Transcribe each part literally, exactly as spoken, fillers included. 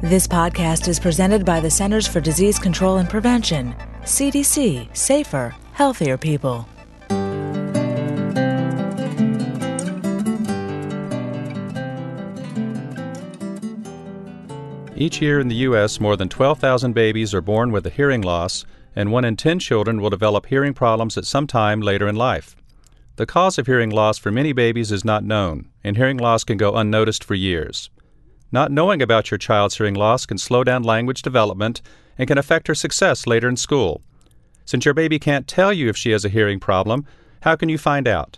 This podcast is presented by the Centers for Disease Control and Prevention, C D C, safer, healthier people. Each year in the U S, more than twelve thousand babies are born with a hearing loss, and one in ten children will develop hearing problems at some time later in life. The cause of hearing loss for many babies is not known, and hearing loss can go unnoticed for years. Not knowing about your child's hearing loss can slow down language development and can affect her success later in school. Since your baby can't tell you if she has a hearing problem, how can you find out?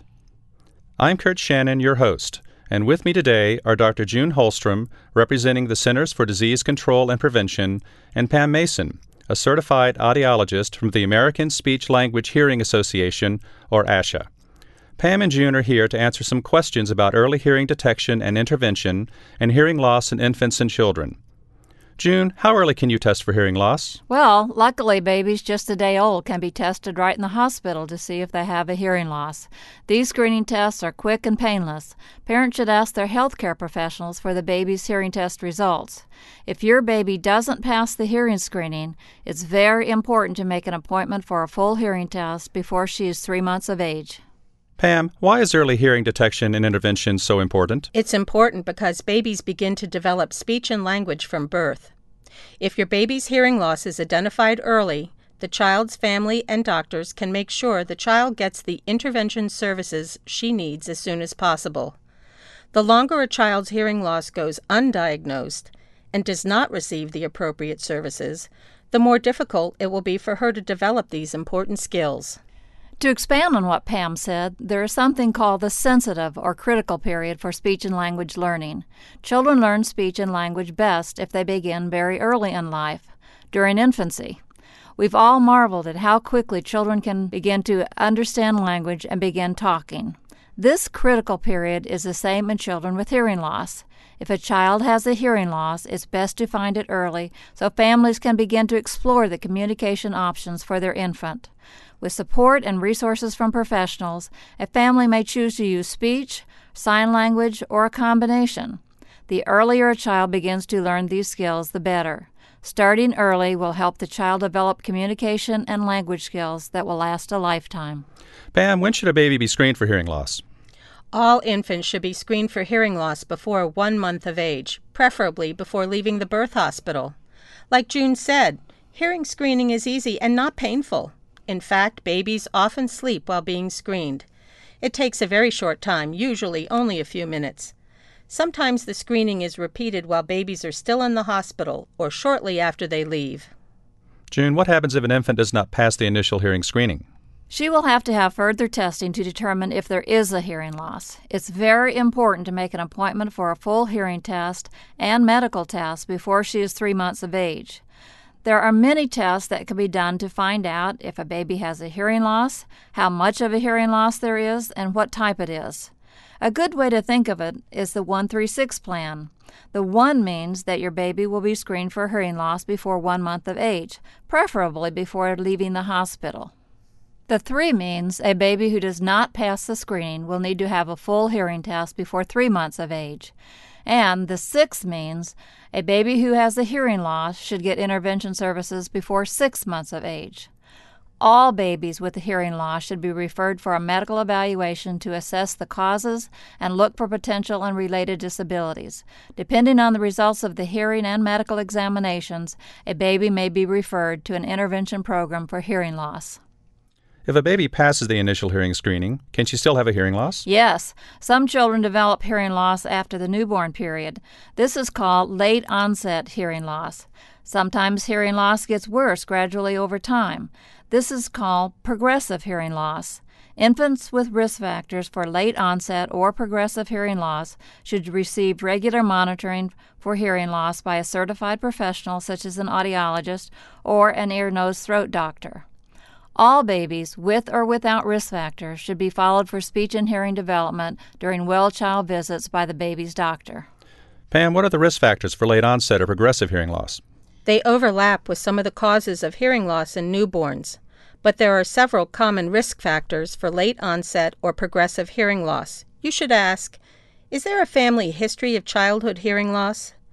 I'm Kurt Shannon, your host, and with me today are Doctor June Holstrom, representing the Centers for Disease Control and Prevention, and Pam Mason, a certified audiologist from the American Speech Language Hearing Association, or ASHA. Pam and June are here to answer some questions about early hearing detection and intervention and hearing loss in infants and children. June, how early can you test for hearing loss? Well, luckily, babies just a day old can be tested right in the hospital to see if they have a hearing loss. These screening tests are quick and painless. Parents should ask their healthcare professionals for the baby's hearing test results. If your baby doesn't pass the hearing screening, it's very important to make an appointment for a full hearing test before she is three months of age. Pam, why is early hearing detection and intervention so important? It's important because babies begin to develop speech and language from birth. If your baby's hearing loss is identified early, the child's family and doctors can make sure the child gets the intervention services she needs as soon as possible. The longer a child's hearing loss goes undiagnosed and does not receive the appropriate services, the more difficult it will be for her to develop these important skills. To expand on what Pam said, there is something called the sensitive or critical period for speech and language learning. Children learn speech and language best if they begin very early in life, during infancy. We've all marveled at how quickly children can begin to understand language and begin talking. This critical period is the same in children with hearing loss. If a child has a hearing loss, it's best to find it early so families can begin to explore the communication options for their infant. With support and resources from professionals, a family may choose to use speech, sign language, or a combination. The earlier a child begins to learn these skills, the better. Starting early will help the child develop communication and language skills that will last a lifetime. Pam, when should a baby be screened for hearing loss? All infants should be screened for hearing loss before one month of age, preferably before leaving the birth hospital. Like June said, hearing screening is easy and not painful. In fact, babies often sleep while being screened. It takes a very short time, usually only a few minutes. Sometimes the screening is repeated while babies are still in the hospital or shortly after they leave. June, what happens if an infant does not pass the initial hearing screening? She will have to have further testing to determine if there is a hearing loss. It's very important to make an appointment for a full hearing test and medical test before she is three months of age. There are many tests that can be done to find out if a baby has a hearing loss, how much of a hearing loss there is, and what type it is. A good way to think of it is the one three six plan. The one means that your baby will be screened for hearing loss before one month of age, preferably before leaving the hospital. The three means a baby who does not pass the screening will need to have a full hearing test before three months of age. And the six means a baby who has a hearing loss should get intervention services before six months of age. All babies with a hearing loss should be referred for a medical evaluation to assess the causes and look for potential and related disabilities. Depending on the results of the hearing and medical examinations, a baby may be referred to an intervention program for hearing loss. If a baby passes the initial hearing screening, can she still have a hearing loss? Yes. Some children develop hearing loss after the newborn period. This is called late-onset hearing loss. Sometimes hearing loss gets worse gradually over time. This is called progressive hearing loss. Infants with risk factors for late-onset or progressive hearing loss should receive regular monitoring for hearing loss by a certified professional such as an audiologist or an ear, nose, throat doctor. All babies with or without risk factors should be followed for speech and hearing development during well-child visits by the baby's doctor. Pam, what are the risk factors for late onset or progressive hearing loss? They overlap with some of the causes of hearing loss in newborns, but there are several common risk factors for late onset or progressive hearing loss. You should ask, is there a family history of childhood hearing loss?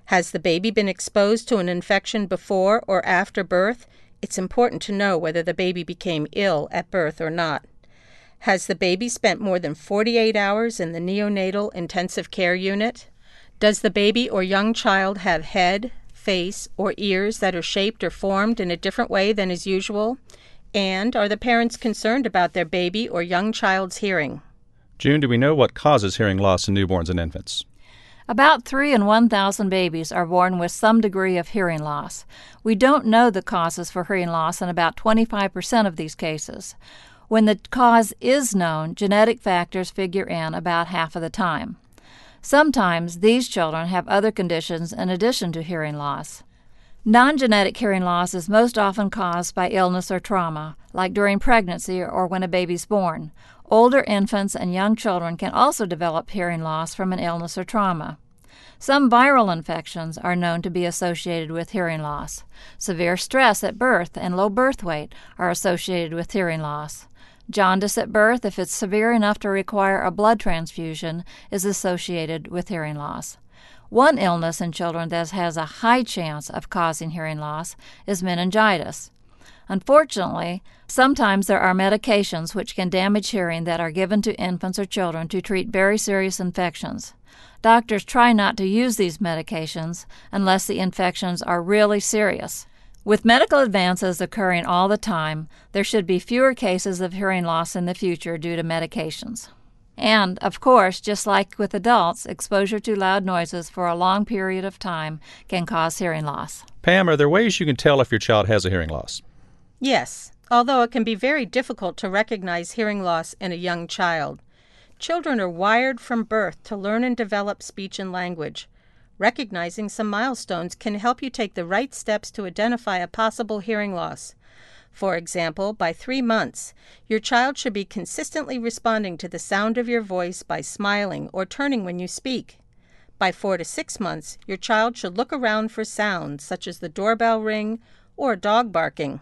Has the baby been exposed to an infection before or after birth? It's important to know whether the baby became ill at birth or not. Has the baby spent more than forty-eight hours in the neonatal intensive care unit? Does the baby or young child have head, face, or ears that are shaped or formed in a different way than is usual? And are the parents concerned about their baby or young child's hearing? June, do we know what causes hearing loss in newborns and infants? About three in one thousand babies are born with some degree of hearing loss. We don't know the causes for hearing loss in about twenty-five percent of these cases. When the cause is known, genetic factors figure in about half of the time. Sometimes these children have other conditions in addition to hearing loss. Non-genetic hearing loss is most often caused by illness or trauma, like during pregnancy or when a baby's born. Older infants and young children can also develop hearing loss from an illness or trauma. Some viral infections are known to be associated with hearing loss. Severe stress at birth and low birth weight are associated with hearing loss. Jaundice at birth, if it's severe enough to require a blood transfusion, is associated with hearing loss. One illness in children that has a high chance of causing hearing loss is meningitis. Unfortunately, sometimes there are medications which can damage hearing that are given to infants or children to treat very serious infections. Doctors try not to use these medications unless the infections are really serious. With medical advances occurring all the time, there should be fewer cases of hearing loss in the future due to medications. And, of course, just like with adults, exposure to loud noises for a long period of time can cause hearing loss. Pam, are there ways you can tell if your child has a hearing loss? Yes, although it can be very difficult to recognize hearing loss in a young child. Children are wired from birth to learn and develop speech and language. Recognizing some milestones can help you take the right steps to identify a possible hearing loss. For example, by three months, your child should be consistently responding to the sound of your voice by smiling or turning when you speak. By four to six months, your child should look around for sounds such as the doorbell ring or a dog barking.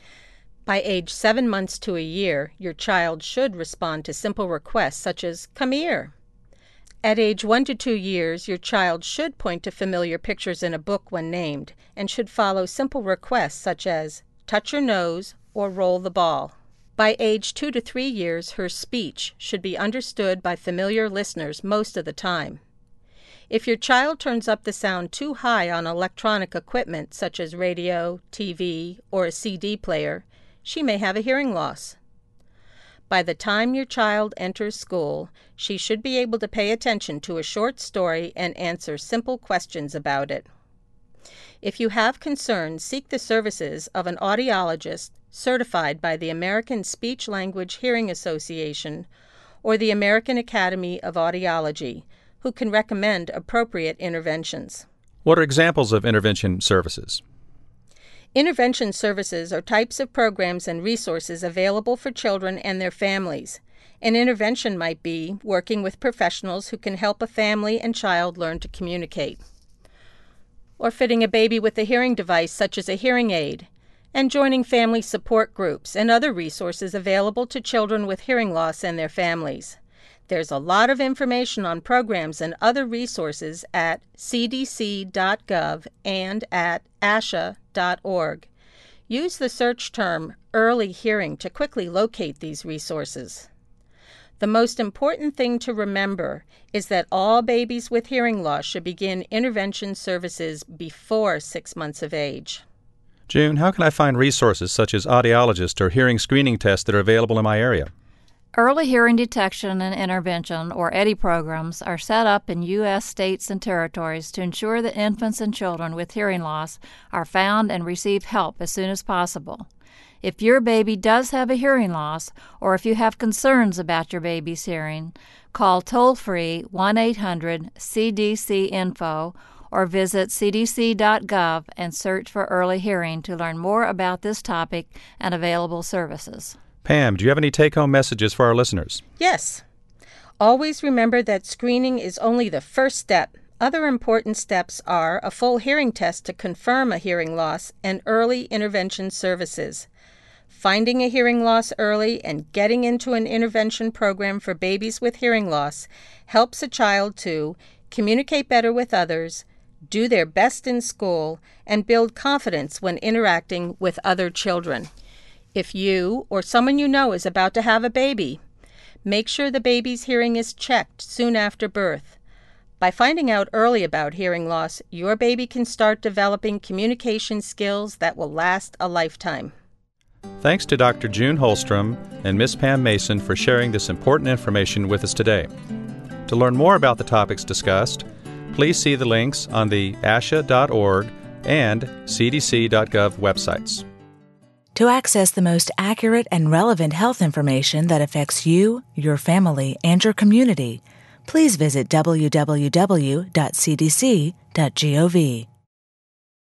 By age seven months to a year, your child should respond to simple requests such as, "Come here." At age one to two years, your child should point to familiar pictures in a book when named and should follow simple requests such as, "Touch your nose" or "Roll the ball." By age two to three years, her speech should be understood by familiar listeners most of the time. If your child turns up the sound too high on electronic equipment such as radio, T V, or a C D player, she may have a hearing loss. By the time your child enters school, she should be able to pay attention to a short story and answer simple questions about it. If you have concerns, seek the services of an audiologist certified by the American Speech-Language Hearing Association or the American Academy of Audiology, who can recommend appropriate interventions. What are examples of intervention services? Intervention services are types of programs and resources available for children and their families. An intervention might be working with professionals who can help a family and child learn to communicate, or fitting a baby with a hearing device such as a hearing aid, and joining family support groups and other resources available to children with hearing loss and their families. There's a lot of information on programs and other resources at c d c dot gov and at a s h a dot org. Use the search term early hearing to quickly locate these resources. The most important thing to remember is that all babies with hearing loss should begin intervention services before six months of age. June, how can I find resources such as audiologists or hearing screening tests that are available in my area? Early Hearing Detection and Intervention, or E D I programs, are set up in U S states and territories to ensure that infants and children with hearing loss are found and receive help as soon as possible. If your baby does have a hearing loss, or if you have concerns about your baby's hearing, call toll-free one eight hundred C D C info or visit c d c dot gov and search for early hearing to learn more about this topic and available services. Pam, do you have any take-home messages for our listeners? Yes. Always remember that screening is only the first step. Other important steps are a full hearing test to confirm a hearing loss and early intervention services. Finding a hearing loss early and getting into an intervention program for babies with hearing loss helps a child to communicate better with others, do their best in school, and build confidence when interacting with other children. If you or someone you know is about to have a baby, make sure the baby's hearing is checked soon after birth. By finding out early about hearing loss, your baby can start developing communication skills that will last a lifetime. Thanks to Doctor June Holstrom and Miss Pam Mason for sharing this important information with us today. To learn more about the topics discussed, please see the links on the A S H A dot org and C D C dot gov websites. To access the most accurate and relevant health information that affects you, your family, and your community, please visit w w w dot c d c dot gov.